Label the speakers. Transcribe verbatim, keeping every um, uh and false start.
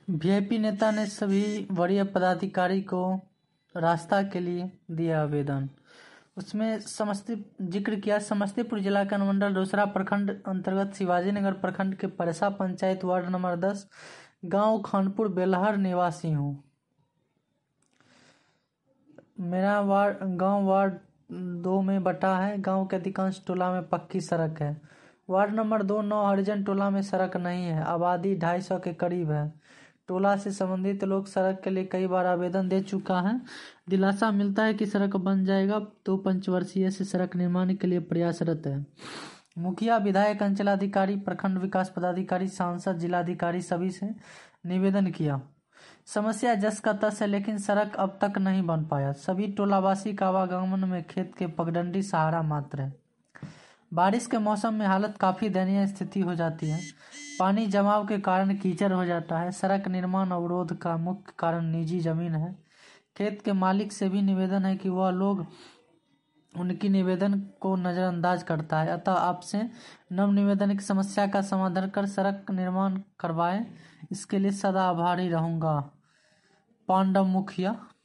Speaker 1: VIP नेता ने सभी वरीय पदाधिकारी को रास्ता के लिए दिया आवेदन। उसमें समस्ती जिक्र किया, समस्तीपुर जिला का अनुमंडल रोसड़ा प्रखंड अंतर्गत शिवाजीनगर प्रखंड के परसा पंचायत वार्ड नंबर दस गांव खानपुर बेलहर निवासी हूँ। मेरा वार्ड गांव वार्ड दो में बटा है। गांव के अधिकांश टोला में पक्की सड़क है। वार्ड नंबर दो नौ हरिजन टोला में सड़क नहीं है। आबादी ढाई सौ के करीब है। टोला से संबंधित लोग सड़क के लिए कई बार आवेदन दे चुका है। दिलासा मिलता है कि सड़क बन जाएगा। दो पंचवर्षीय से सड़क निर्माण के लिए प्रयासरत है। मुखिया, विधायक, अंचलाधिकारी, प्रखंड विकास पदाधिकारी, सांसद, जिलाधिकारी सभी से निवेदन किया। समस्या जस का तस है, लेकिन सड़क अब तक नहीं बन पाया। सभी टोलावासी का आवागमन में खेत के पगडंडी सहारा मात्र है। बारिश के मौसम में हालत काफी दयनीय स्थिति हो जाती है। पानी जमाव के कारण कीचड़ हो जाता है। सड़क निर्माण अवरोध का मुख्य कारण निजी जमीन है। खेत के मालिक से भी निवेदन है कि वह लोग उनकी निवेदन को नजरअंदाज करता है। अतः आपसे नव निवेदन की समस्या का समाधान कर सड़क निर्माण करवाएं। इसके लिए सदा आभारी रहूंगा। पांडव मुखिया।